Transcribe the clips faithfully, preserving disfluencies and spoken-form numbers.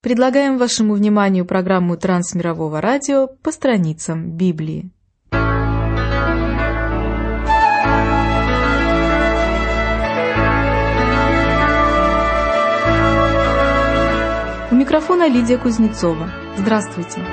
Предлагаем вашему вниманию программу Трансмирового радио «По страницам Библии». У микрофона Лидия Кузнецова. Здравствуйте!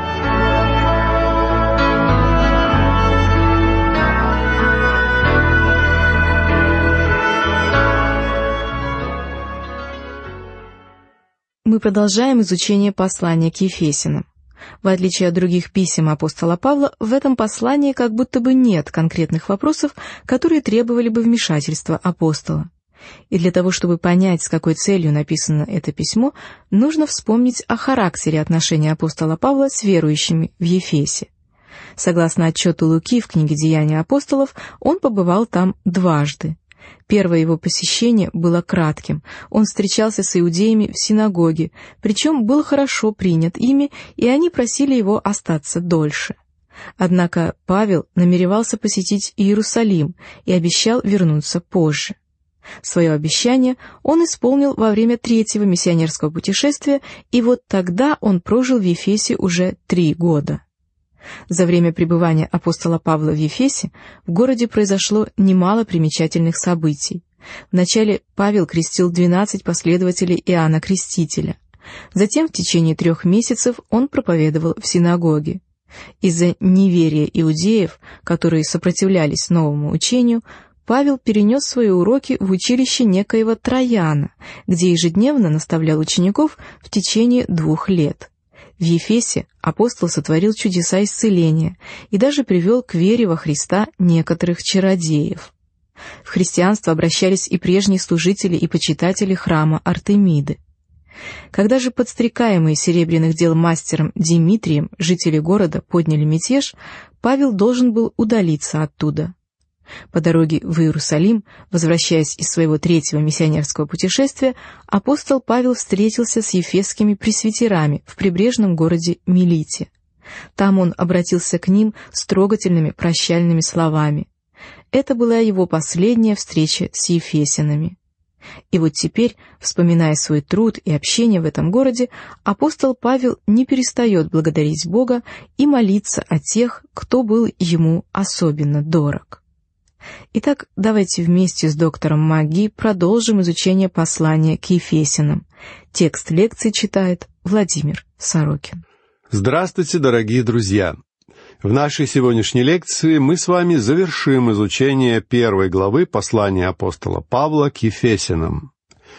Мы продолжаем изучение послания к Ефесянам. В отличие от других писем апостола Павла, в этом послании как будто бы нет конкретных вопросов, которые требовали бы вмешательства апостола. И для того, чтобы понять, с какой целью написано это письмо, нужно вспомнить о характере отношений апостола Павла с верующими в Ефесе. Согласно отчету Луки в книге «Деяния апостолов», он побывал там дважды. Первое его посещение было кратким. Он встречался с иудеями в синагоге, причем был хорошо принят ими, и они просили его остаться дольше. Однако Павел намеревался посетить Иерусалим и обещал вернуться позже. Свое обещание он исполнил во время третьего миссионерского путешествия, и вот тогда он прожил в Ефесе уже три года. За время пребывания апостола Павла в Ефесе в городе произошло немало примечательных событий. Вначале Павел крестил двенадцать последователей Иоанна Крестителя. Затем в течение трех месяцев он проповедовал в синагоге. Из-за неверия иудеев, которые сопротивлялись новому учению, Павел перенес свои уроки в училище некоего Трояна, где ежедневно наставлял учеников в течение двух лет. В Ефесе апостол сотворил чудеса исцеления и даже привел к вере во Христа некоторых чародеев. В христианство обращались и прежние служители и почитатели храма Артемиды. Когда же подстрекаемые серебряных дел мастером Димитрием жители города подняли мятеж, Павел должен был удалиться оттуда. По дороге в Иерусалим, возвращаясь из своего третьего миссионерского путешествия, апостол Павел встретился с ефесскими пресвитерами в прибрежном городе Милите. Там он обратился к ним с трогательными прощальными словами. Это была его последняя встреча с ефесянами. И вот теперь, вспоминая свой труд и общение в этом городе, апостол Павел не перестает благодарить Бога и молиться о тех, кто был ему особенно дорог. Итак, давайте вместе с доктором Маги продолжим изучение послания к Ефесянам. Текст лекции читает Владимир Сорокин. Здравствуйте, дорогие друзья! В нашей сегодняшней лекции мы с вами завершим изучение первой главы послания апостола Павла к Ефесянам.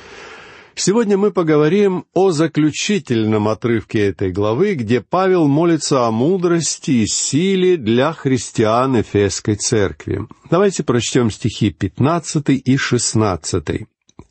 Сегодня мы поговорим о заключительном отрывке этой главы, где Павел молится о мудрости и силе для христиан Эфесской церкви. Давайте прочтем стихи пятнадцатый и шестнадцатый.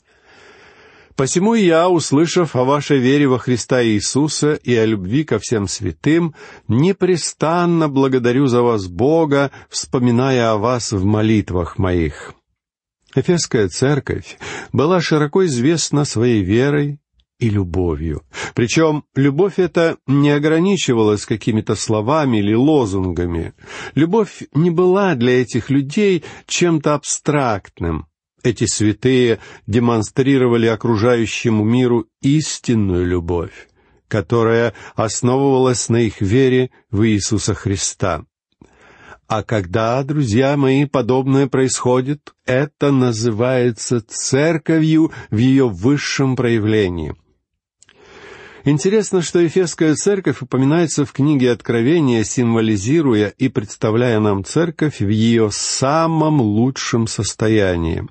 «Посему я, услышав о вашей вере во Христа Иисуса и о любви ко всем святым, непрестанно благодарю за вас Бога, вспоминая о вас в молитвах моих». Эфесская церковь была широко известна своей верой и любовью. Причем любовь эта не ограничивалась какими-то словами или лозунгами. Любовь не была для этих людей чем-то абстрактным. Эти святые демонстрировали окружающему миру истинную любовь, которая основывалась на их вере в Иисуса Христа. А когда, друзья мои, подобное происходит, это называется церковью в ее высшем проявлении. Интересно, что Ефесская церковь упоминается в книге Откровения, символизируя и представляя нам церковь в ее самом лучшем состоянии.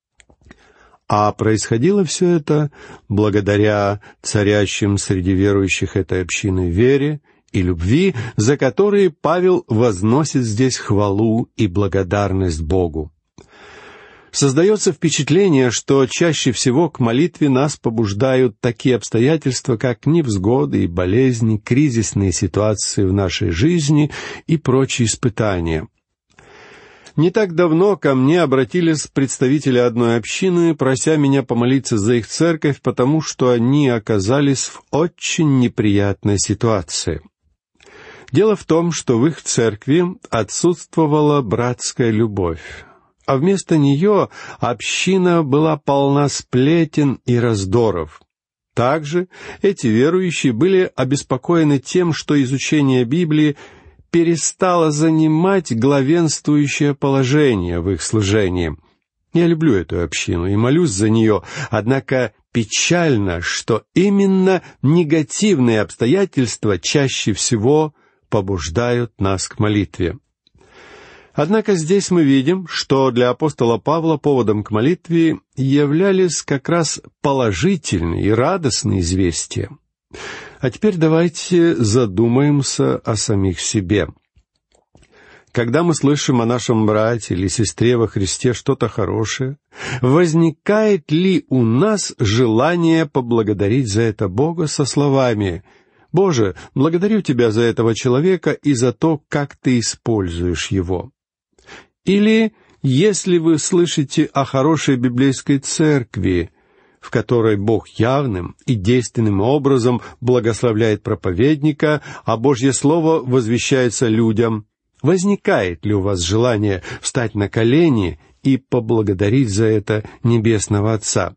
А происходило все это благодаря царящим среди верующих этой общины вере и любви, за которые Павел возносит здесь хвалу и благодарность Богу. Создается впечатление, что чаще всего к молитве нас побуждают такие обстоятельства, как невзгоды и болезни, кризисные ситуации в нашей жизни и прочие испытания. Не так давно ко мне обратились представители одной общины, прося меня помолиться за их церковь, потому что они оказались в очень неприятной ситуации. Дело в том, что в их церкви отсутствовала братская любовь, а вместо нее община была полна сплетен и раздоров. Также эти верующие были обеспокоены тем, что изучение Библии перестало занимать главенствующее положение в их служении. Я люблю эту общину и молюсь за нее, однако печально, что именно негативные обстоятельства чаще всего побуждают нас к молитве. Однако здесь мы видим, что для апостола Павла поводом к молитве являлись как раз положительные и радостные известия. А теперь давайте задумаемся о самих себе. Когда мы слышим о нашем брате или сестре во Христе что-то хорошее, возникает ли у нас желание поблагодарить за это Бога со словами: «Боже, благодарю Тебя за этого человека и за то, как Ты используешь его»? Или, если вы слышите о хорошей библейской церкви, в которой Бог явным и действенным образом благословляет проповедника, а Божье Слово возвещается людям, возникает ли у вас желание встать на колени и поблагодарить за это Небесного Отца?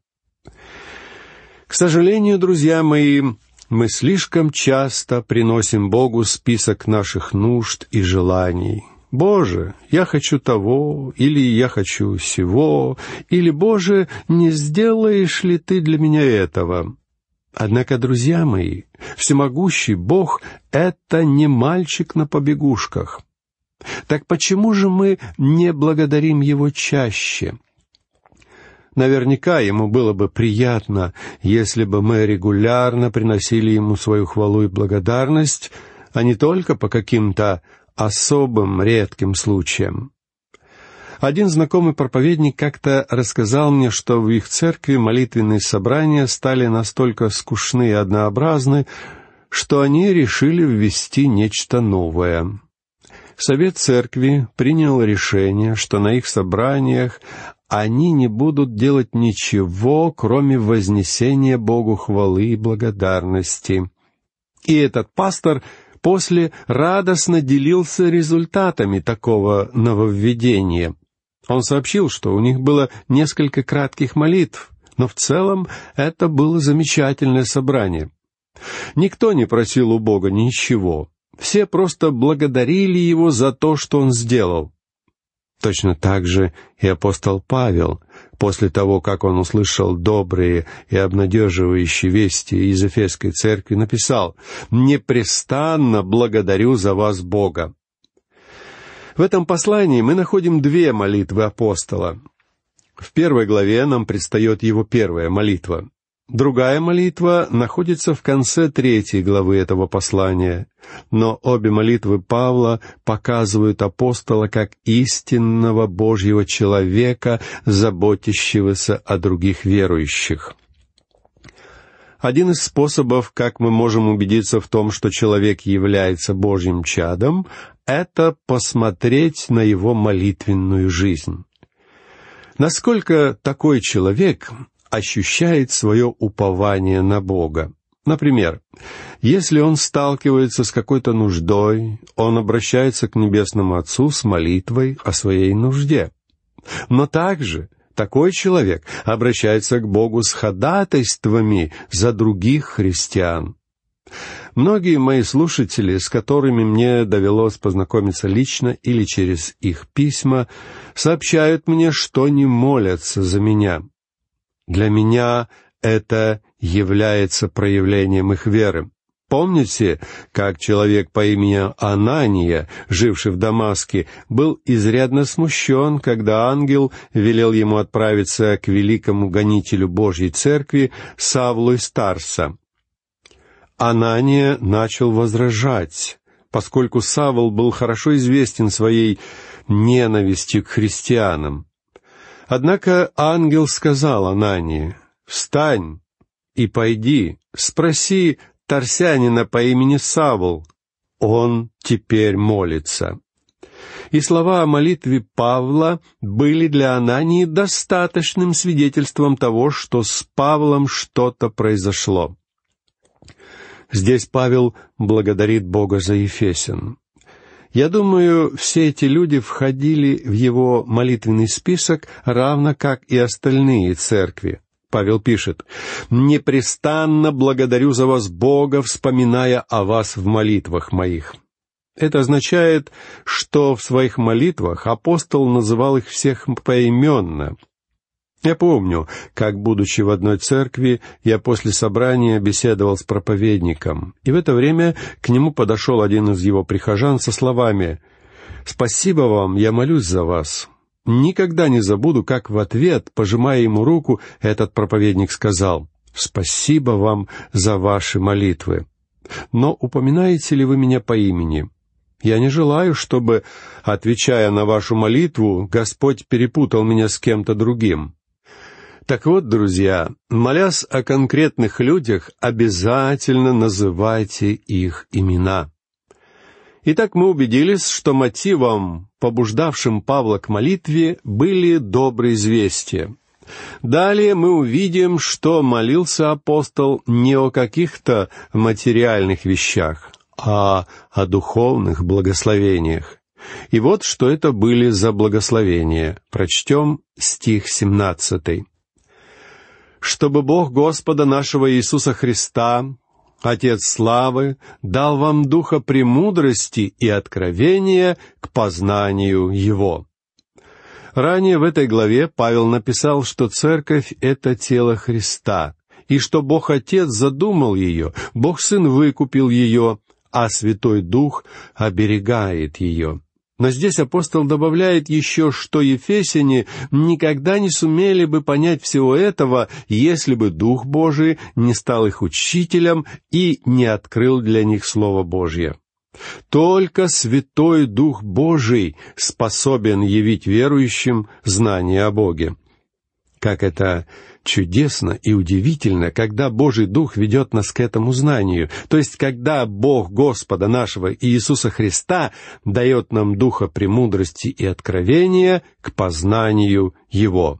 К сожалению, друзья мои, мы слишком часто приносим Богу список наших нужд и желаний. «Боже, я хочу того», или «я хочу сего», или «Боже, не сделаешь ли Ты для меня этого?» Однако, друзья мои, всемогущий Бог — это не мальчик на побегушках. Так почему же мы не благодарим Его чаще? Наверняка Ему было бы приятно, если бы мы регулярно приносили Ему свою хвалу и благодарность, а не только по каким-то особым редким случаям. Один знакомый проповедник как-то рассказал мне, что в их церкви молитвенные собрания стали настолько скучны и однообразны, что они решили ввести нечто новое. Совет церкви принял решение, что на их собраниях они не будут делать ничего, кроме вознесения Богу хвалы и благодарности. И этот пастор после радостно делился результатами такого нововведения. Он сообщил, что у них было несколько кратких молитв, но в целом это было замечательное собрание. Никто не просил у Бога ничего. Все просто благодарили Его за то, что Он сделал. Точно так же и апостол Павел, после того, как он услышал добрые и обнадеживающие вести из Эфесской церкви, написал: «Непрестанно благодарю за вас Бога». В этом послании мы находим две молитвы апостола. В первой главе нам предстает его первая молитва. Другая молитва находится в конце третьей главы этого послания, но обе молитвы Павла показывают апостола как истинного Божьего человека, заботящегося о других верующих. Один из способов, как мы можем убедиться в том, что человек является Божьим чадом, это посмотреть на его молитвенную жизнь. Насколько такой человек ощущает свое упование на Бога. Например, если он сталкивается с какой-то нуждой, он обращается к Небесному Отцу с молитвой о своей нужде. Но также такой человек обращается к Богу с ходатайствами за других христиан. Многие мои слушатели, с которыми мне довелось познакомиться лично или через их письма, сообщают мне, что не молятся за меня. Для меня это является проявлением их веры. Помните, как человек по имени Анания, живший в Дамаске, был изрядно смущен, когда ангел велел ему отправиться к великому гонителю Божьей Церкви Савлу из Тарса? Анания начал возражать, поскольку Савл был хорошо известен своей ненавистью к христианам. Однако ангел сказал Анании: «Встань и пойди, спроси тарсянина по имени Савл, он теперь молится». И слова о молитве Павла были для Анании достаточным свидетельством того, что с Павлом что-то произошло. Здесь Павел благодарит Бога за Ефесян. Я думаю, все эти люди входили в его молитвенный список, равно как и остальные церкви. Павел пишет: «Непрестанно благодарю за вас Бога, вспоминая о вас в молитвах моих». Это означает, что в своих молитвах апостол называл их всех поименно. Я помню, как, будучи в одной церкви, я после собрания беседовал с проповедником, и в это время к нему подошел один из его прихожан со словами: «Спасибо вам, я молюсь за вас». Никогда не забуду, как в ответ, пожимая ему руку, этот проповедник сказал: «Спасибо вам за ваши молитвы. Но упоминаете ли вы меня по имени? Я не желаю, чтобы, отвечая на вашу молитву, Господь перепутал меня с кем-то другим». Так вот, друзья, молясь о конкретных людях, обязательно называйте их имена. Итак, мы убедились, что мотивом, побуждавшим Павла к молитве, были добрые известия. Далее мы увидим, что молился апостол не о каких-то материальных вещах, а о духовных благословениях. И вот что это были за благословения. Прочтем стих семнадцатый. «Чтобы Бог Господа нашего Иисуса Христа, Отец славы, дал вам духа премудрости и откровения к познанию Его». Ранее в этой главе Павел написал, что церковь — это тело Христа, и что Бог Отец задумал ее, Бог Сын выкупил ее, а Святой Дух оберегает ее. Но здесь апостол добавляет еще, что ефесяне никогда не сумели бы понять всего этого, если бы Дух Божий не стал их учителем и не открыл для них Слово Божье. Только Святой Дух Божий способен явить верующим знание о Боге. Как это чудесно и удивительно, когда Божий Дух ведет нас к этому знанию, то есть когда Бог Господа нашего Иисуса Христа дает нам духа премудрости и откровения к познанию Его.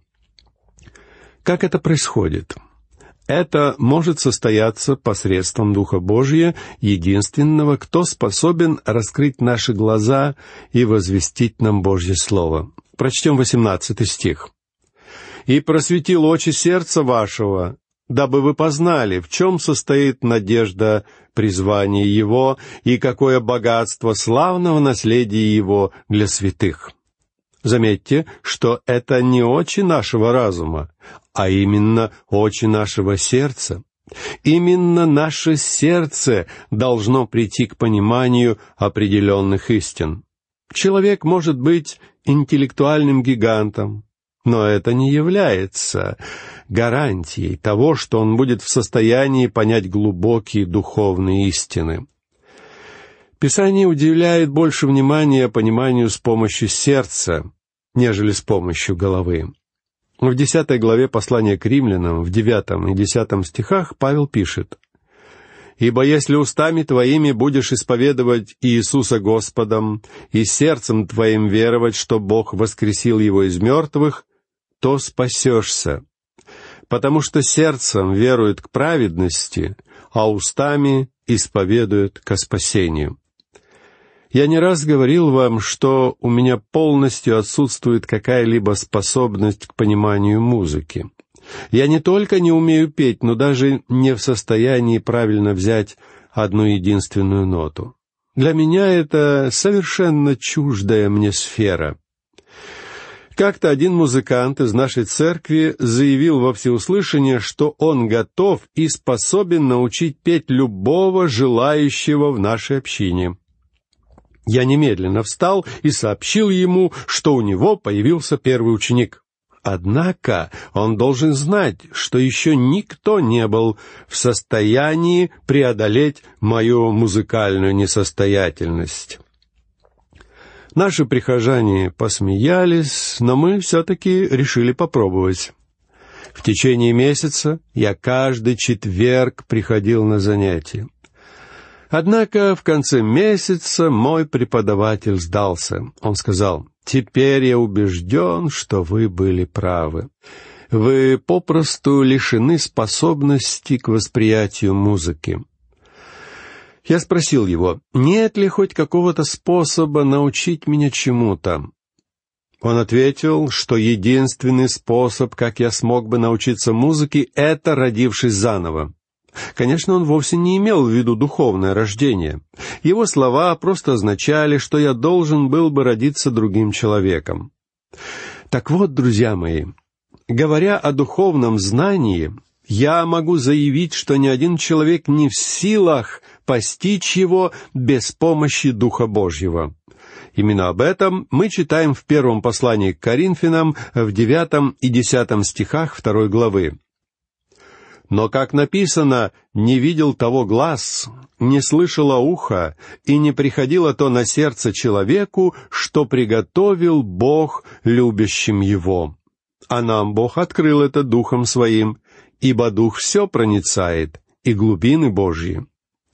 Как это происходит? Это может состояться посредством Духа Божия, единственного, кто способен раскрыть наши глаза и возвестить нам Божье Слово. Прочтем восемнадцатый стих. «И просветил очи сердца вашего, дабы вы познали, в чем состоит надежда призвания Его и какое богатство славного наследия Его для святых». Заметьте, что это не очи нашего разума, а именно очи нашего сердца. Именно наше сердце должно прийти к пониманию определенных истин. Человек может быть интеллектуальным гигантом, но это не является гарантией того, что он будет в состоянии понять глубокие духовные истины. Писание уделяет больше внимания пониманию с помощью сердца, нежели с помощью головы. В десятой главе послания к римлянам, в девятом и десятом стихах Павел пишет: «Ибо если устами твоими будешь исповедовать Иисуса Господом и сердцем твоим веровать, что Бог воскресил Его из мертвых, то спасешься, потому что сердцем верует к праведности, а устами исповедует ко спасению». Я не раз говорил вам, что у меня полностью отсутствует какая-либо способность к пониманию музыки. Я не только не умею петь, но даже не в состоянии правильно взять одну единственную ноту. Для меня это совершенно чуждая мне сфера. Как-то один музыкант из нашей церкви заявил во всеуслышание, что он готов и способен научить петь любого желающего в нашей общине. Я немедленно встал и сообщил ему, что у него появился первый ученик. Однако он должен знать, что еще никто не был в состоянии преодолеть мою музыкальную несостоятельность. Наши прихожане посмеялись, но мы все-таки решили попробовать. В течение месяца я каждый четверг приходил на занятия. Однако в конце месяца мой преподаватель сдался. Он сказал: «Теперь я убежден, что вы были правы. Вы попросту лишены способности к восприятию музыки». Я спросил его, нет ли хоть какого-то способа научить меня чему-то. Он ответил, что единственный способ, как я смог бы научиться музыке, это родившись заново. Конечно, он вовсе не имел в виду духовное рождение. Его слова просто означали, что я должен был бы родиться другим человеком. Так вот, друзья мои, говоря о духовном знании, я могу заявить, что ни один человек не в силах постичь его без помощи Духа Божьего. Именно об этом мы читаем в первом послании к Коринфянам в девятом и десятом стихах второй главы. «Но, как написано, не видел того глаз, не слышало ухо, и не приходило то на сердце человеку, что приготовил Бог любящим его. А нам Бог открыл это Духом Своим, ибо Дух все проницает, и глубины Божьи».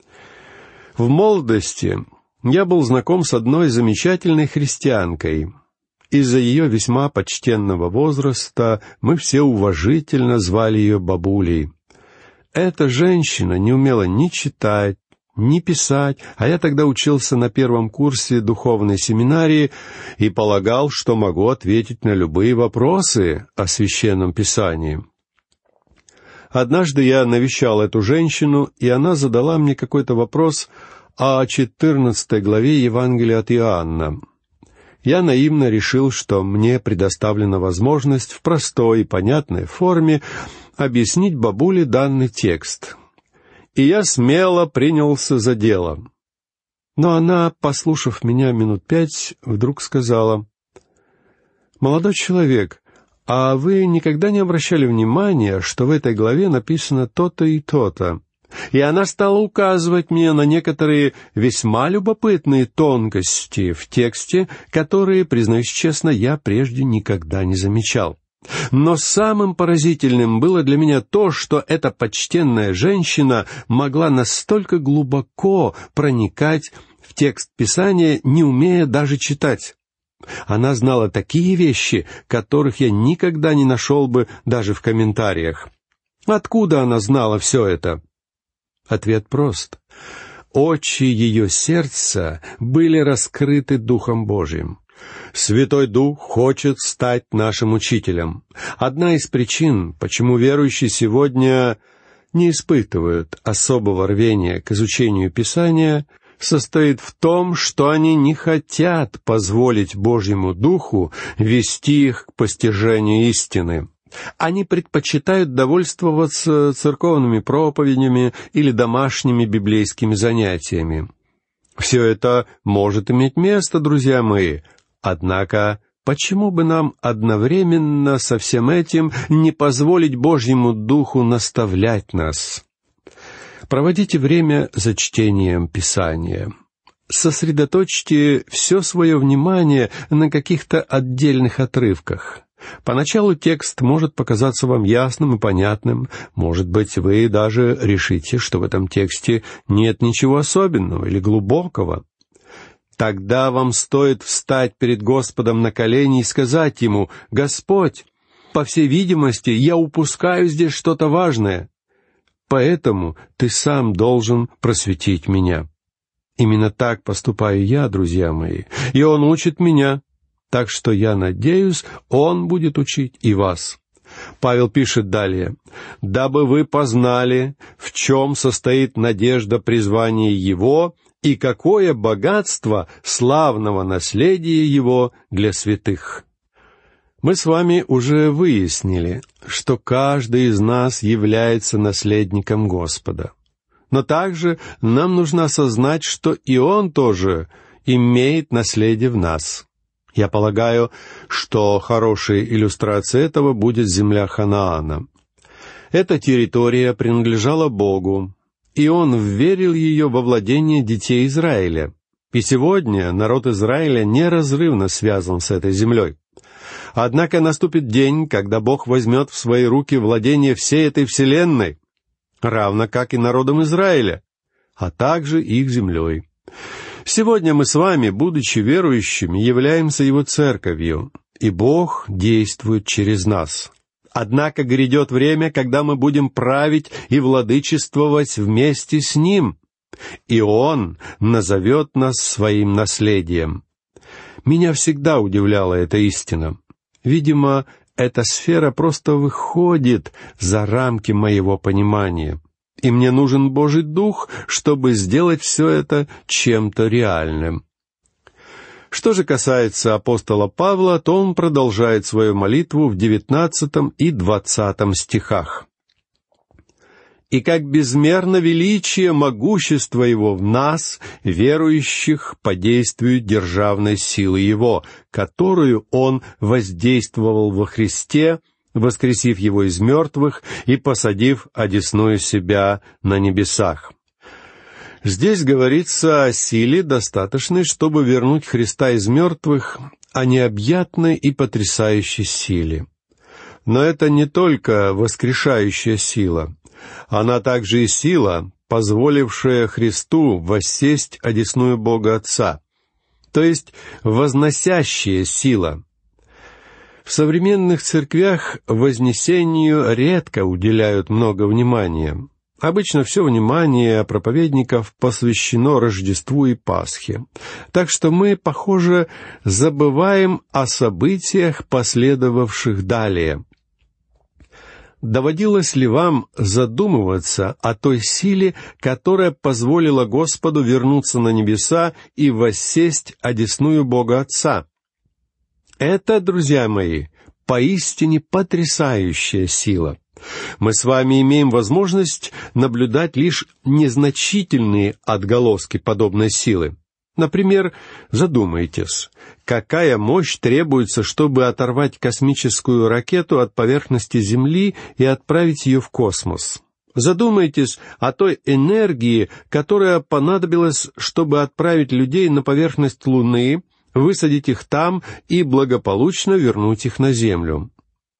В молодости я был знаком с одной замечательной христианкой. Из-за ее весьма почтенного возраста мы все уважительно звали ее бабулей. Эта женщина не умела ни читать, ни писать, а я тогда учился на первом курсе духовной семинарии и полагал, что могу ответить на любые вопросы о Священном Писании. Однажды я навещал эту женщину, и она задала мне какой-то вопрос о четырнадцатой главе Евангелия от Иоанна. Я наивно решил, что мне предоставлена возможность в простой и понятной форме объяснить бабуле данный текст. И я смело принялся за дело. Но она, послушав меня минут пять, вдруг сказала: «Молодой человек, а вы никогда не обращали внимания, что в этой главе написано то-то и то-то?» И она стала указывать мне на некоторые весьма любопытные тонкости в тексте, которые, признаюсь честно, я прежде никогда не замечал. Но самым поразительным было для меня то, что эта почтенная женщина могла настолько глубоко проникать в текст Писания, не умея даже читать. Она знала такие вещи, которых я никогда не нашел бы даже в комментариях. Откуда она знала все это? Ответ прост. Очи ее сердца были раскрыты Духом Божьим. Святой Дух хочет стать нашим учителем. Одна из причин, почему верующие сегодня не испытывают особого рвения к изучению Писания, состоит в том, что они не хотят позволить Божьему Духу вести их к постижению истины. Они предпочитают довольствоваться церковными проповедями или домашними библейскими занятиями. Все это может иметь место, друзья мои, однако почему бы нам одновременно со всем этим не позволить Божьему Духу наставлять нас? Проводите время за чтением Писания. Сосредоточьте все свое внимание на каких-то отдельных отрывках. Поначалу текст может показаться вам ясным и понятным. Может быть, вы даже решите, что в этом тексте нет ничего особенного или глубокого. Тогда вам стоит встать перед Господом на колени и сказать Ему: «Господь, по всей видимости, я упускаю здесь что-то важное. Поэтому Ты сам должен просветить меня». Именно так поступаю я, друзья мои, и Он учит меня. Так что я надеюсь, Он будет учить и вас. Павел пишет далее: «Дабы вы познали, в чем состоит надежда призвания Его, и какое богатство славного наследия Его для святых». Мы с вами уже выяснили, что каждый из нас является наследником Господа. Но также нам нужно осознать, что и Он тоже имеет наследие в нас. Я полагаю, что хорошей иллюстрацией этого будет земля Ханаана. Эта территория принадлежала Богу, и Он вверил ее во владение детей Израиля. И сегодня народ Израиля неразрывно связан с этой землей. Однако наступит день, когда Бог возьмет в свои руки владение всей этой вселенной, равно как и народом Израиля, а также их землей. Сегодня мы с вами, будучи верующими, являемся Его церковью, и Бог действует через нас. Однако грядет время, когда мы будем править и владычествовать вместе с Ним, и Он назовет нас своим наследием. Меня всегда удивляла эта истина. Видимо, эта сфера просто выходит за рамки моего понимания, и мне нужен Божий Дух, чтобы сделать все это чем-то реальным. Что же касается апостола Павла, то он продолжает свою молитву в девятнадцатом и двадцатом стихах. «И как безмерно величие могущества Его в нас, верующих, по действию державной силы Его, которую Он воздействовал во Христе, воскресив Его из мертвых и посадив одесную себя на небесах». Здесь говорится о силе, достаточной, чтобы вернуть Христа из мертвых, о необъятной и потрясающей силе. Но это не только воскрешающая сила. Она также и сила, позволившая Христу воссесть одесную Бога Отца, то есть возносящая сила. В современных церквях вознесению редко уделяют много внимания. Обычно все внимание проповедников посвящено Рождеству и Пасхе. Так что мы, похоже, забываем о событиях, последовавших далее. Доводилось ли вам задумываться о той силе, которая позволила Господу вернуться на небеса и воссесть одесную Бога Отца? Это, друзья мои, поистине потрясающая сила. Мы с вами имеем возможность наблюдать лишь незначительные отголоски подобной силы. Например, задумайтесь, какая мощь требуется, чтобы оторвать космическую ракету от поверхности Земли и отправить ее в космос. Задумайтесь о той энергии, которая понадобилась, чтобы отправить людей на поверхность Луны, высадить их там и благополучно вернуть их на Землю.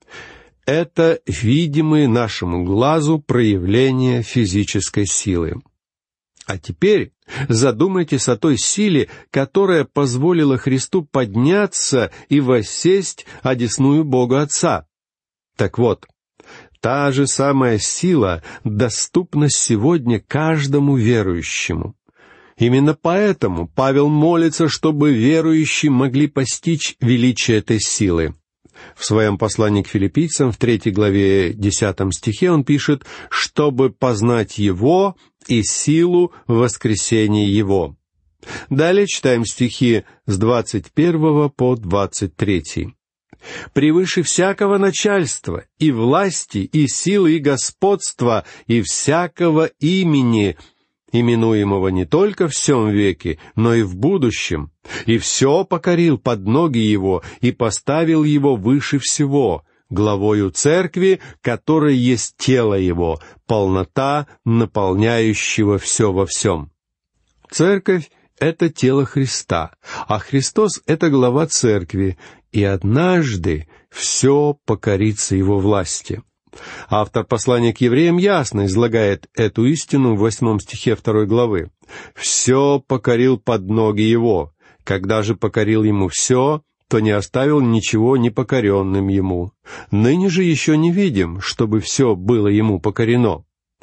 Это видимые нашему глазу проявления физической силы. А теперь задумайтесь о той силе, которая позволила Христу подняться и воссесть одесную Бога Отца. Так вот, та же самая сила доступна сегодня каждому верующему. Именно поэтому Павел молится, чтобы верующие могли постичь величие этой силы. В своем послании к филиппийцам, в третьей главе, десятом стихе, он пишет, «чтобы познать Его и силу воскресения Его». Далее читаем стихи с двадцать первого по двадцать третий. «Превыше всякого начальства, и власти, и силы, и господства, и всякого имени, именуемого не только в сем веке, но и в будущем, и все покорил под ноги Его и поставил Его выше всего, главою церкви, которая есть тело Его, полнота наполняющего все во всем». Церковь — это тело Христа, а Христос — это глава церкви, и однажды все покорится Его власти. Автор послания к евреям ясно излагает эту истину в восьмом стихе второй главы. «Все покорил под ноги Его. Когда же покорил Ему все, то не оставил ничего непокоренным Ему. Ныне же еще не видим, чтобы все было Ему покорено».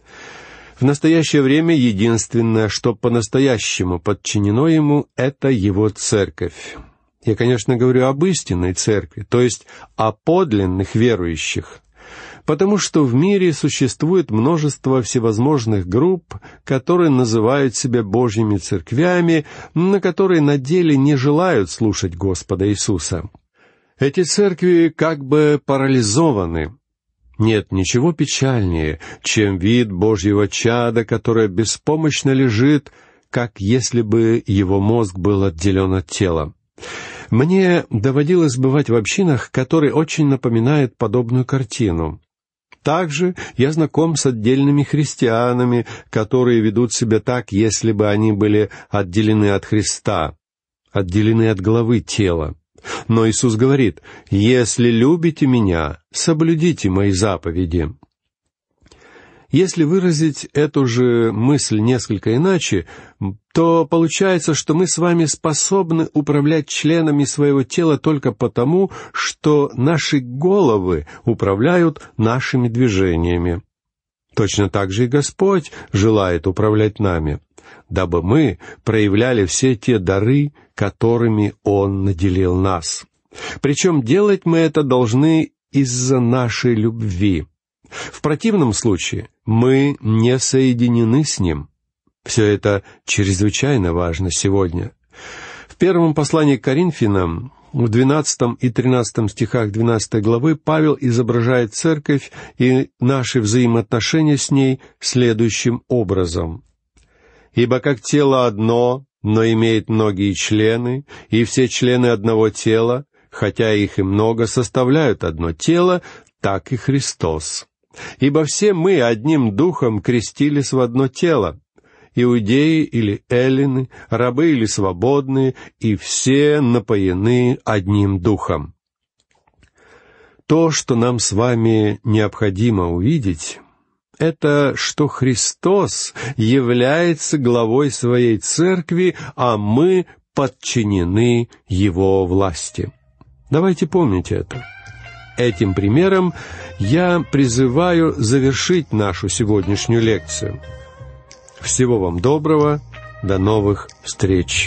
В настоящее время единственное, что по-настоящему подчинено Ему, это Его церковь. Я, конечно, говорю об истинной церкви, то есть о подлинных верующих. Потому что в мире существует множество всевозможных групп, которые называют себя Божьими церквями, но которые на деле не желают слушать Господа Иисуса. Эти церкви как бы парализованы. Нет ничего печальнее, чем вид Божьего чада, которое беспомощно лежит, как если бы его мозг был отделен от тела. Мне доводилось бывать в общинах, которые очень напоминают подобную картину. Также я знаком с отдельными христианами, которые ведут себя так, если бы они были отделены от Христа, отделены от главы тела. Но Иисус говорит: «Если любите Меня, соблюдите Мои заповеди». Если выразить эту же мысль несколько иначе, то получается, что мы с вами способны управлять членами своего тела только потому, что наши головы управляют нашими движениями. Точно так же и Господь желает управлять нами. дабы мы проявляли все те дары, которыми Он наделил нас. Причем делать мы это должны из-за нашей любви. В противном случае мы не соединены с Ним. Все это чрезвычайно важно сегодня. В первом послании к Коринфянам, в двенадцатом и тринадцатом стихах двенадцатой главы, Павел изображает церковь и наши взаимоотношения с ней следующим образом. «Ибо как тело одно, но имеет многие члены, и все члены одного тела, хотя их и много, составляют одно тело, так и Христос. Ибо все мы одним духом крестились в одно тело, иудеи или эллины, рабы или свободные, и все напоены одним духом». То, что нам с вами необходимо увидеть, это что Христос является главой своей церкви, а мы подчинены Его власти. Давайте помнить это. Этим примером я призываю завершить нашу сегодняшнюю лекцию. Всего вам доброго, до новых встреч!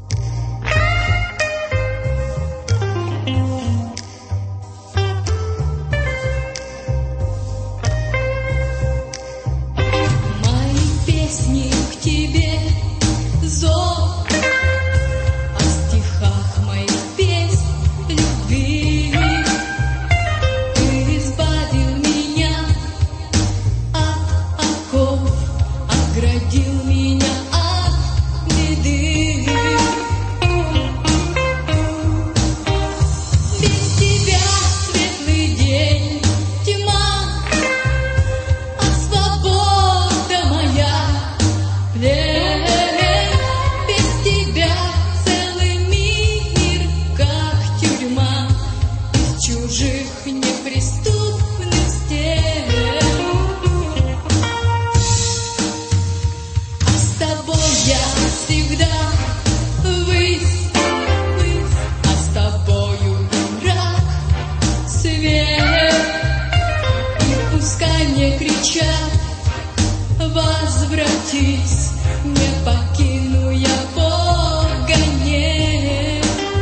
Возвратись, не покину я Бога, нет.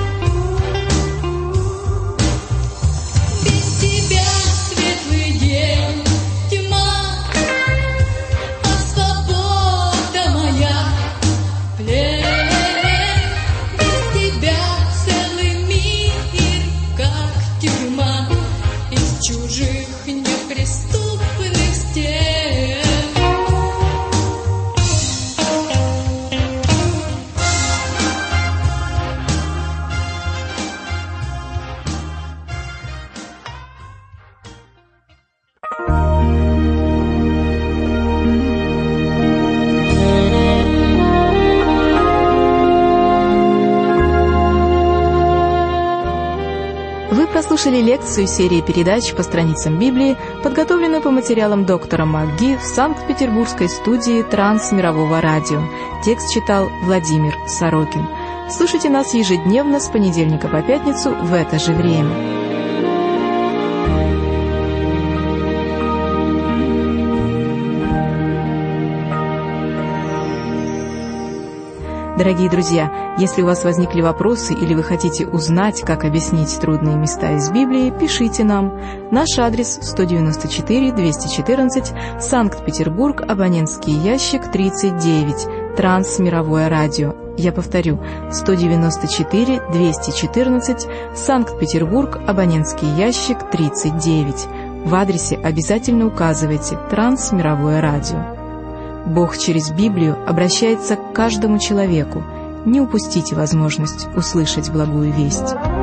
Без тебя светлый день, тьма, а свобода моя плен. Без тебя целый мир, как тюрьма, из чужих неприступных стен. Вы прослушали лекцию серии передач по страницам Библии, подготовленную по материалам доктора МакГи в Санкт-Петербургской студии Трансмирового радио. Текст читал Владимир Сорокин. Слушайте нас ежедневно с понедельника по пятницу в это же время. Дорогие друзья, если у вас возникли вопросы или вы хотите узнать, как объяснить трудные места из Библии, пишите нам. Наш адрес сто девяносто четыре двести четырнадцать, Санкт-Петербург, абонентский ящик тридцать девять, Трансмировое радио. Я повторю, сто девяносто четыре двести четырнадцать, Санкт-Петербург, абонентский ящик тридцать девять. В адресе обязательно указывайте «Трансмировое радио». Бог через Библию обращается к каждому человеку. Не упустите возможность услышать благую весть.